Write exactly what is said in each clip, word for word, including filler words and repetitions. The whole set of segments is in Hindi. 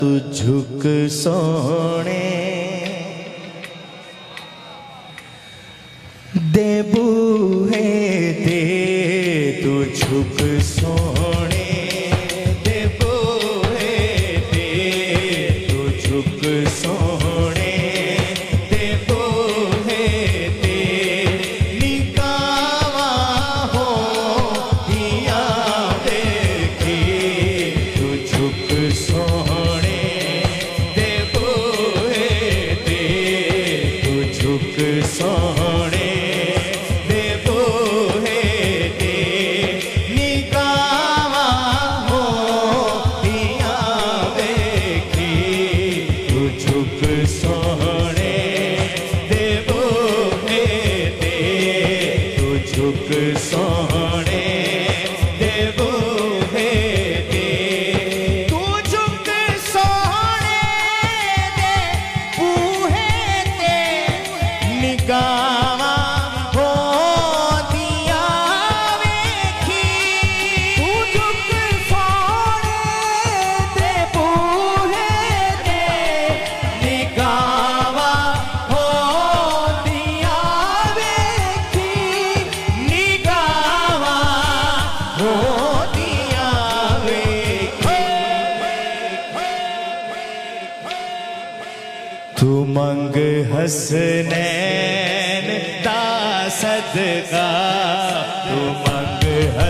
तू झुक सोने दे बूहे दे, तू झुक सोने दे बूहे दे, तू झुक सोने दे बूहे दे, निकावा हो दिया देखी, तू झुक सोने दे बूहे दे, तू झुक सोने तू मंग हसनैन दा सदका, तू मंग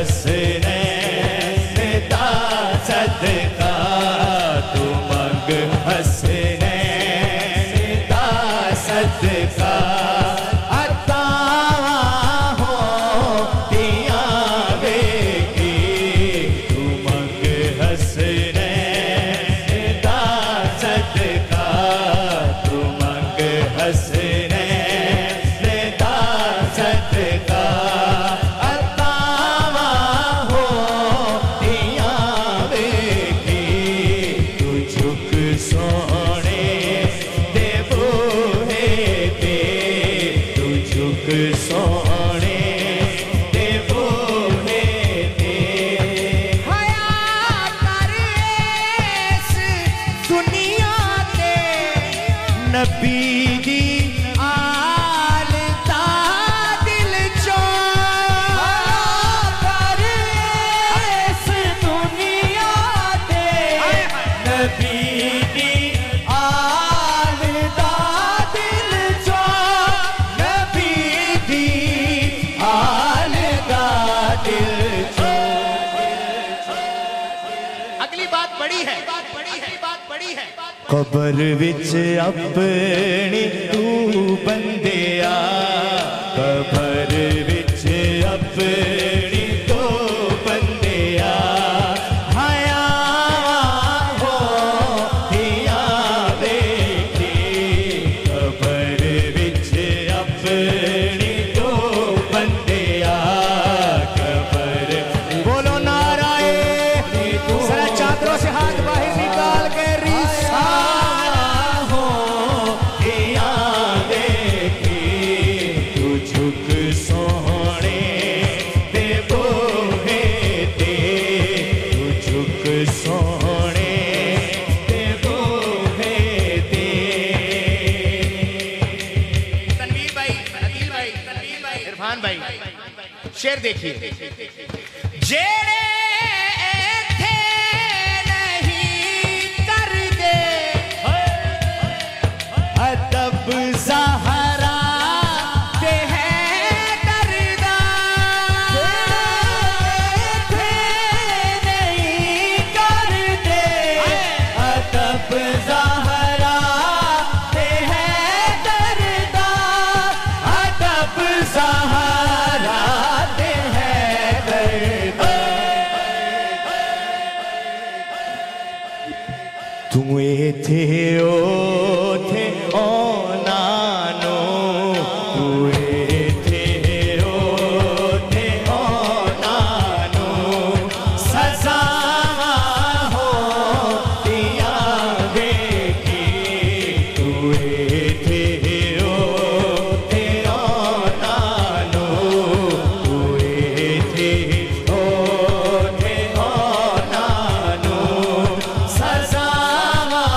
हसनैन दा सदका, तू मंग हसनैन दा सदका, अता हो दिया बेगी, तू मंग हसनैन दा सदका, हसनैन दा सदका, अतावा हो दिया बेगी, तू झुक सोने दे बूहे दे, तू झुक सोने दे बूहे दे, हया कर इस दुनिया ते नबी कबर विच अपनी तू बंदिया, कबर विच अपनी तू बंदिया, हया हो दिया बेटी, कबर विच अपनी तू बंदिया, कबर बोलो नाराए, दूसरा चादरों से हाथ बाहर निकाल के शेर देखिए, जेड़े थे नहीं कर दे अदब ज़हरा ते है दर्दा, थे नहीं कर दे अदब ज़हरा ते है दर्दा, अदब ज़हरा तू थे ओ थे ओ नानो, तू थे ओ थे ओ नानो, सजा हो दिया बेटी, तू थे ओ थे ओ नानो, तू थे ओ थे ओ नानो, सजा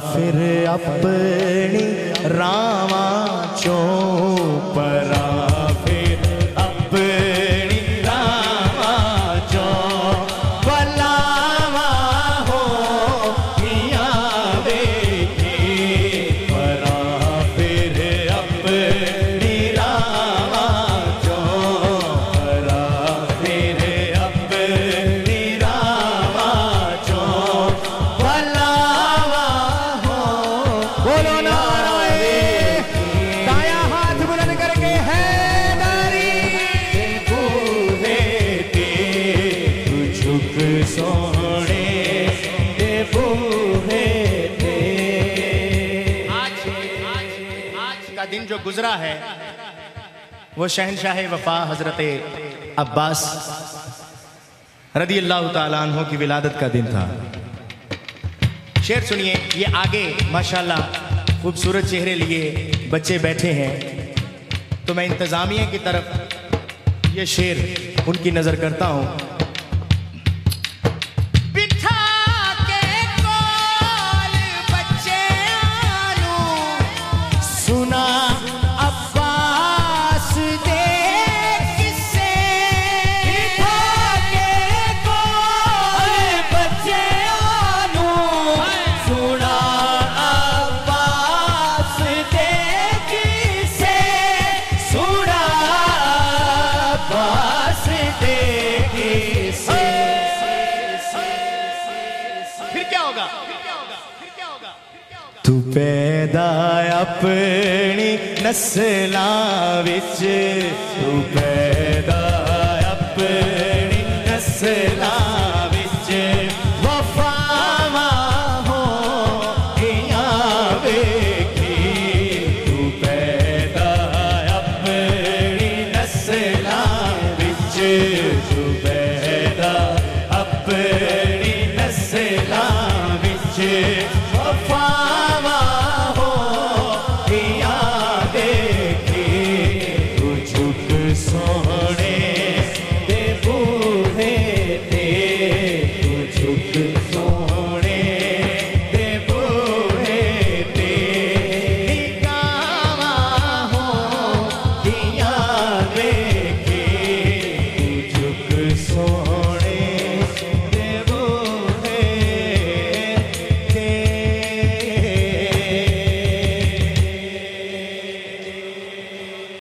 फिर अपनी रावा चों परा फिर अपनी रावा चों बलावा हो पिया बेटी परा फिर अपनी रावा चों परा फिर अपनी रावा चों बलावा हो। बोलो नारायण, दाया हाथ बुलंद करके है नारी बूहे ते तू झुक सोने दे बूहे ते। आज आज का दिन जो गुजरा है वो शहनशाह वफा हजरत अब्बास रदी अल्लाह ताला अन्हु की विलादत का दिन था। शेर सुनिए, ये आगे माशाल्लाह खूबसूरत चेहरे लिए बच्चे बैठे हैं, तो मैं इंतजामिया की तरफ ये शेर उनकी नजर करता हूं। बिठा के कोल बच्चे आनू सुना अब्बास दे किस्से। बिठा के कोल बच्चे आनू सुना अब्बास दे किस्से। सुना अब्बास दे किस्से। फिर क्या होगा? फिर क्या होगा? फिर क्या होगा? तू पैदा अपनी नस्लां विच, तू पैदा